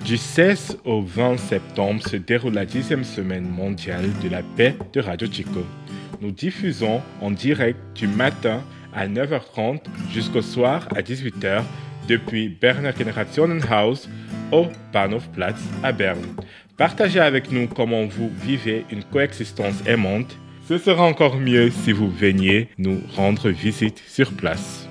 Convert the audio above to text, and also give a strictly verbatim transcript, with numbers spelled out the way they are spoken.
Du seize au vingt septembre se déroule la dixième semaine mondiale de la paix de Radio Chico. Nous diffusons en direct du matin à neuf heures trente jusqu'au soir à dix-huit heures depuis Berner Generationenhaus au Bahnhofplatz à Berne. Partagez avec nous comment vous vivez une coexistence aimante. Ce sera encore mieux si vous veniez nous rendre visite sur place.